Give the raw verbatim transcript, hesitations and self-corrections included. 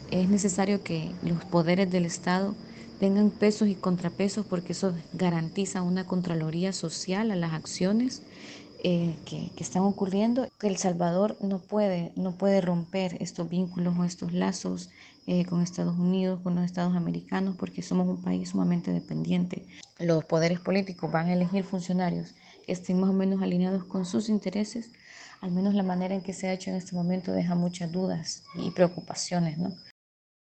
Es necesario que los poderes del Estado tengan pesos y contrapesos porque eso garantiza una contraloría social a las acciones eh, que, que están ocurriendo. El Salvador no puede, no puede romper estos vínculos o estos lazos eh, con Estados Unidos, con los Estados americanos, porque somos un país sumamente dependiente. Los poderes políticos van a elegir funcionarios que estén más o menos alineados con sus intereses. Al menos la manera en que se ha hecho en este momento deja muchas dudas y preocupaciones, ¿no?